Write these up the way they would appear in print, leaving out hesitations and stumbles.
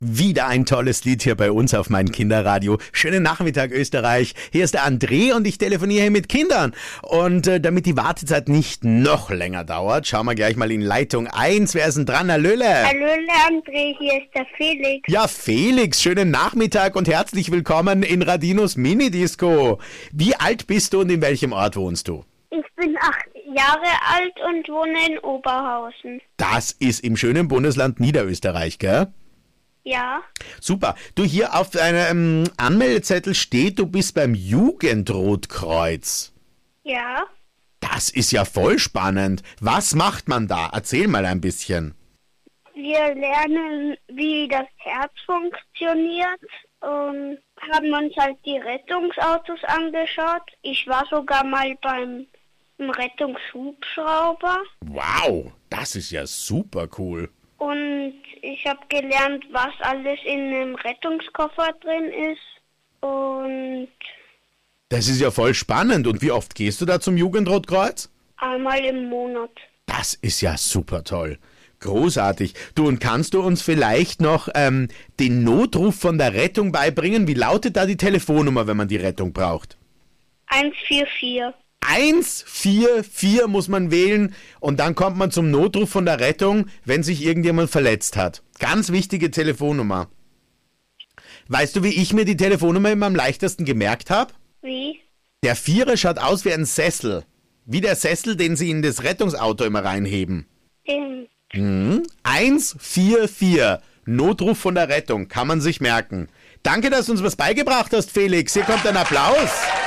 Wieder ein tolles Lied hier bei uns auf mein Kinderradio. Schönen Nachmittag, Österreich. Hier ist der André und ich telefoniere hier mit Kindern. Und damit die Wartezeit nicht noch länger dauert, schauen wir gleich mal in Leitung 1. Wer ist denn dran? Hallöle. Hallöle, André, hier ist der Felix. Ja, Felix, schönen Nachmittag und herzlich willkommen in Radinos Minidisco. Wie alt bist du und in welchem Ort wohnst du? Ich bin 8 Jahre alt und wohne in Oberhausen. Das ist im schönen Bundesland Niederösterreich, gell? Ja. Super. Du, hier auf deinem Anmeldezettel steht, du bist beim Jugendrotkreuz. Ja. Das ist ja voll spannend. Was macht man da? Erzähl mal ein bisschen. Wir lernen, wie das Herz funktioniert und haben uns halt die Rettungsautos angeschaut. Ich war sogar mal beim Rettungshubschrauber. Wow, das ist ja super cool. Und ich habe gelernt, was alles in einem Rettungskoffer drin ist. Und Das ist ja voll spannend. Und wie oft gehst du da zum Jugendrotkreuz? einmal im Monat. Das ist ja super toll. Großartig. Du, und kannst du uns vielleicht noch den Notruf von der Rettung beibringen? Wie lautet da die Telefonnummer, wenn man die Rettung braucht? 144. 144 muss man wählen und dann kommt man zum Notruf von der Rettung, wenn sich irgendjemand verletzt hat. Ganz wichtige Telefonnummer. Weißt du, wie ich mir die Telefonnummer immer am leichtesten gemerkt habe? Wie? Der Vierer schaut aus wie ein Sessel. Wie der Sessel, den sie in das Rettungsauto immer reinheben. 144. Notruf von der Rettung. Kann man sich merken. Danke, dass du uns was beigebracht hast, Felix. Hier kommt ein Applaus.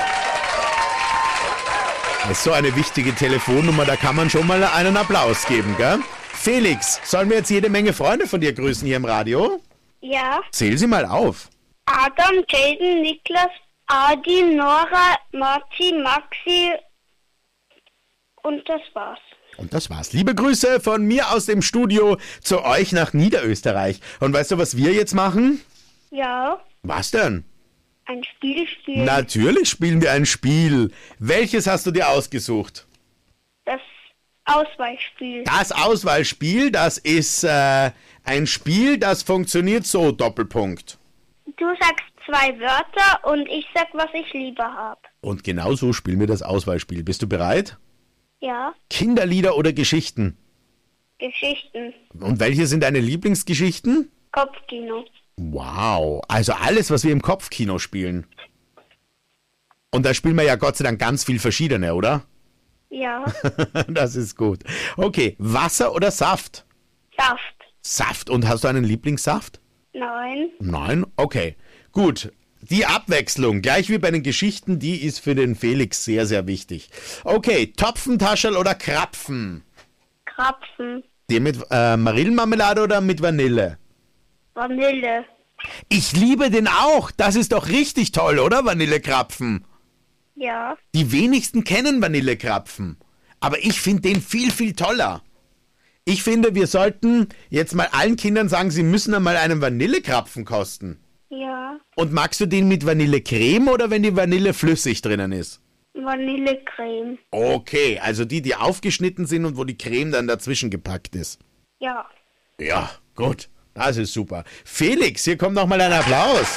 Das ist so eine wichtige Telefonnummer, da kann man schon mal einen Applaus geben, gell? Felix, sollen wir jetzt jede Menge Freunde von dir grüßen hier im Radio? Ja. Zähl sie mal auf. Adam, Jaden, Niklas, Adi, Nora, Marci, Maxi und das war's. Und das war's. Liebe Grüße von mir aus dem Studio zu euch nach Niederösterreich. Und weißt du, was wir jetzt machen? Ja. Was denn? Ein Spiel spielen. Natürlich spielen wir ein Spiel. Welches hast du dir ausgesucht? Das Ausweichspiel. Das Auswahlspiel, das ist ein Spiel, das funktioniert so, Doppelpunkt. Du sagst 2 Wörter und ich sag, was ich lieber hab. Und genau so spielen wir das Auswahlspiel. Bist du bereit? Ja. Kinderlieder oder Geschichten? Geschichten. Und welche sind deine Lieblingsgeschichten? Kopfkino. Wow, also alles, was wir im Kopfkino spielen. Und da spielen wir ja Gott sei Dank ganz viel verschiedene, oder? Ja. Das ist gut. Okay, Wasser oder Saft? Saft. Saft. Und hast du einen Lieblingssaft? Nein. Nein? Okay, gut. Die Abwechslung, gleich wie bei den Geschichten, die ist für den Felix sehr, sehr wichtig. Okay, Topfentaschel oder Krapfen? Krapfen. Die mit Marillenmarmelade oder mit Vanille? Vanille. Ich liebe den auch. Das ist doch richtig toll, oder? Vanillekrapfen. Ja. Die wenigsten kennen Vanillekrapfen. Aber ich finde den viel, viel toller. Ich finde, wir sollten jetzt mal allen Kindern sagen, sie müssen einmal einen Vanillekrapfen kosten. Ja. Und magst du den mit Vanillecreme oder wenn die Vanille flüssig drinnen ist? Vanillecreme. Okay, also die aufgeschnitten sind und wo die Creme dann dazwischen gepackt ist. Ja. Ja, gut. Das ist super. Felix, hier kommt nochmal ein Applaus.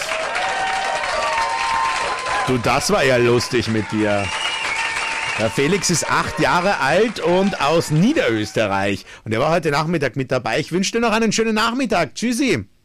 Du, das war ja lustig mit dir. Der Felix ist 8 Jahre alt und aus Niederösterreich. Und er war heute Nachmittag mit dabei. Ich wünsche dir noch einen schönen Nachmittag. Tschüssi.